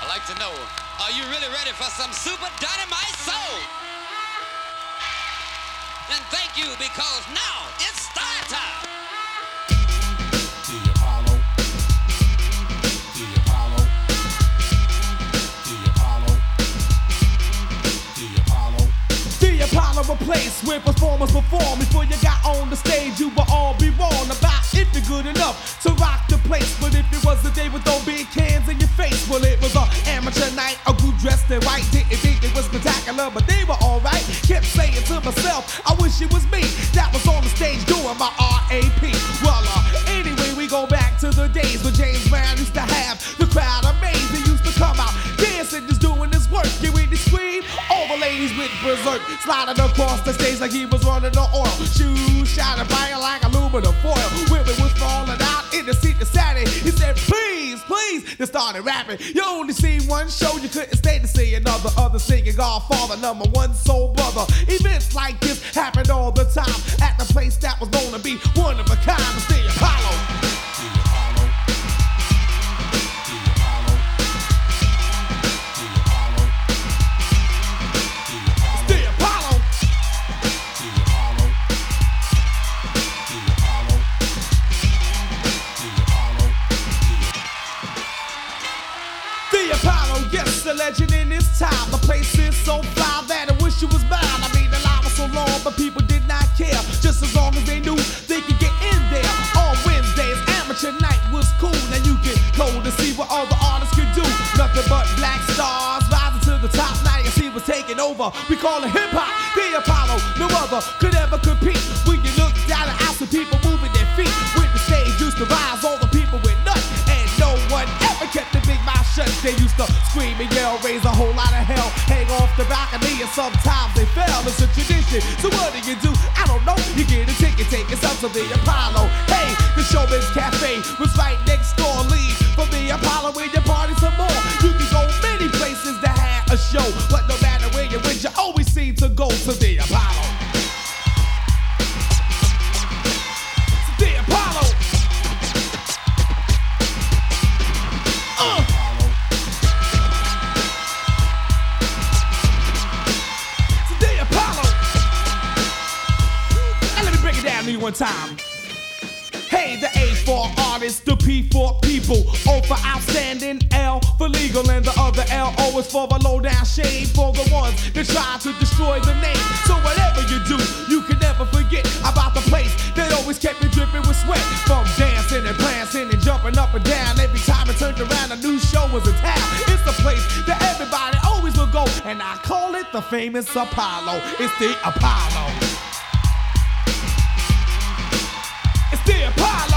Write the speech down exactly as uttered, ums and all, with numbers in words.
I'd like to know, are you really ready for some super dynamite soul? Then thank you, because now it's start time. The Apollo. The Apollo. The Apollo. The Apollo. The Apollo, a place where performers perform. Before you got on the stage, you will all be wrong about if you're good enough to rock the place. But if it was a day with no big cans in your face, well, it was an amateur night. A group dressed in white didn't think it was spectacular, but they were alright. Kept saying to myself, I wish it was me that was on the stage doing my R A P. Well, uh, anyway, we go back to the days when James Brown used to have the crowd amazed. He used to come out dancing, just doing his work. Get ready to scream, all the ladies went berserk, sliding across the stage like he was running the oil. Shoes shining bright like aluminum foil. Women was falling out in the seat to Saturday. He said, please, please. They started rapping. You only see one show, you couldn't stay to see another. Other singing Godfather, number one soul brother. Events like this happened all the time at the place that was known to be one of a kind. It's the Apollo. The Apollo. The Apollo. The Apollo. It's the Apollo. The Apollo. The Apollo. The Apollo. The Apollo, yes, the legend in its time. The place is so fly that I wish it was mine. I mean, the line was so long, but people did not care. Just as long as they knew they could get in there. On Wednesdays, amateur night was cool. Now you can go to see what all the artists could do. Nothing but black stars rising to the top. Now you see what's taking over. We call it hip hop. The Apollo, no other could ever compete. When you look down and out, some people moving their feet. When the stage used to rise, all the people went nuts, and no one ever kept the big mouth shut. They used to scream and yell, raise a whole lot of hell, hang off the balcony, and sometimes they fell. It's a tradition. So what do you do? I don't know. You get a ticket, take us up to the Apollo. Hey, the Showbiz Cafe was right next door. Leave from the Apollo where you party some more. You can go many places that had a show, but no matter where you went, you always seem to go to the Apollo. It's the Apollo. Uh. Me one time. Hey, the A for artist, the P for people, O for outstanding, L for legal, and the other L O is for the low down shade for the ones that try to destroy the name. So whatever you do, you can never forget about the place that always kept me dripping with sweat. From dancing and prancing and jumping up and down, every time it turned around a new show was in town. It's the place that everybody always will go, and I call it the famous Apollo. It's the Apollo. It's the Apollo.